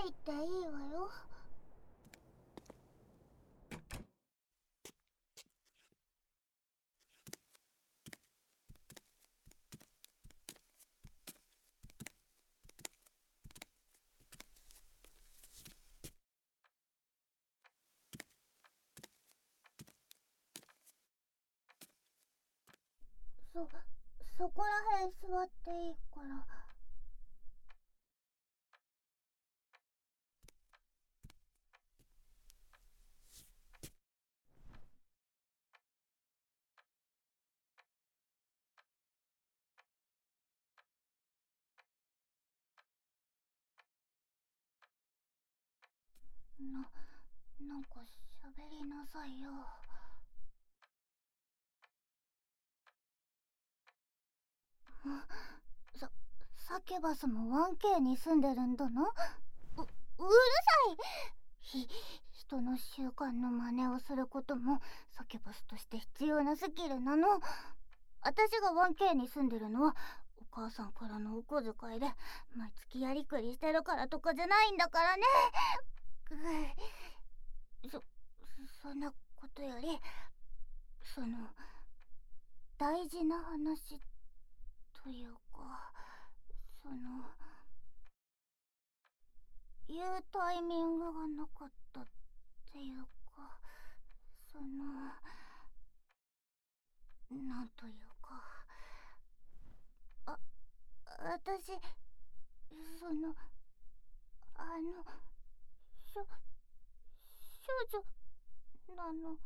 入っていいわよ。そこらへん座っていいから。なんか喋りなさいよ。サキュバスも 1K に住んでるんだな。うるさい。人の習慣の真似をすることもサキュバスとして必要なスキルなの。私が 1K に住んでるのはお母さんからのお小遣いで毎月やりくりしてるからとかじゃないんだからね。そんなことより、大事な話というか、言うタイミングがなかったっていうか、なんというか、私、あの、少女なの。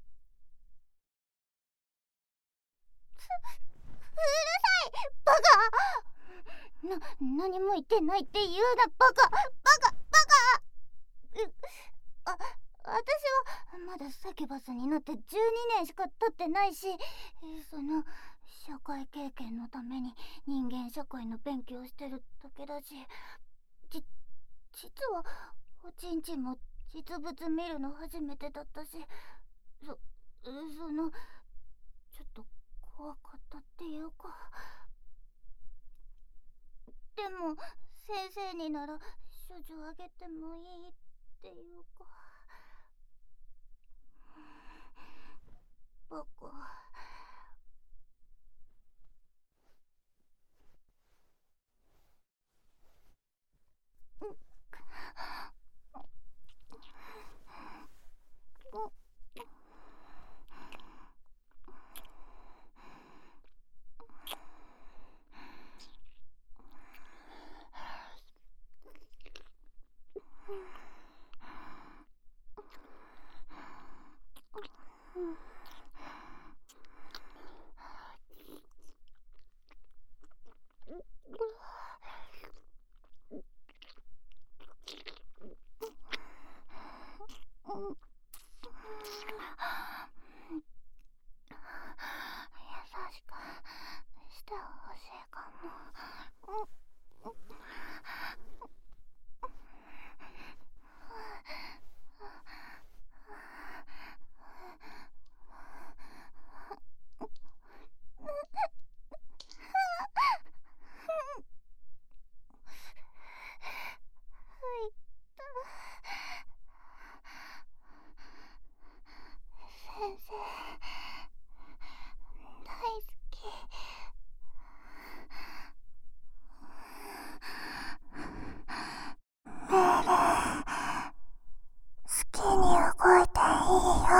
うるさいバカ。何も言ってないって言うなバカ。私はまだサキュバスになって12年しか経ってないし、社会経験のために人間社会の勉強してるだけだし、実はおちんちんも実物見るの初めてだったし、ちょっと怖かったっていうか。でも先生になら処女あげてもいいっていうか。バカ。優しくしてほしいかも。先生大好き。好きに動いていいよ。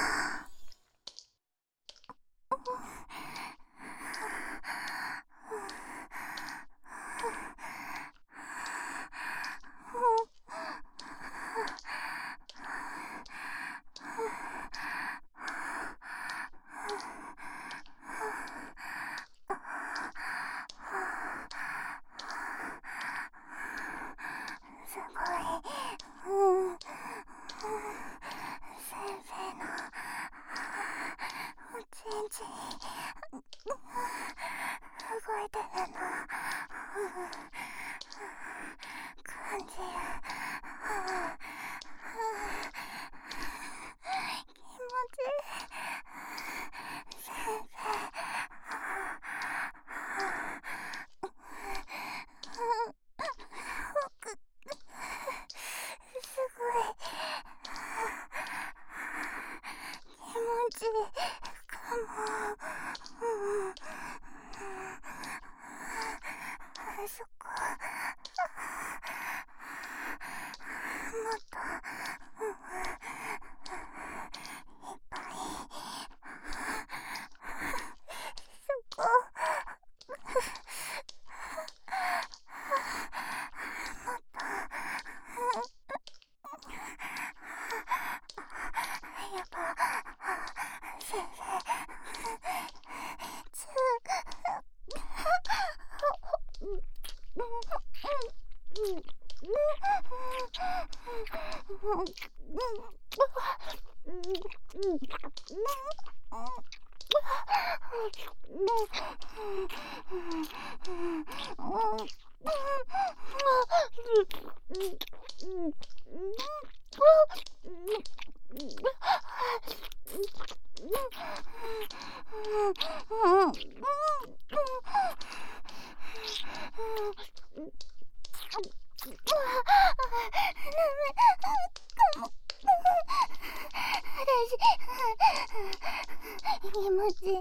すごい、先生のおちんちん動いてるの感じる。気持ちいい。先生。 気持ちいい。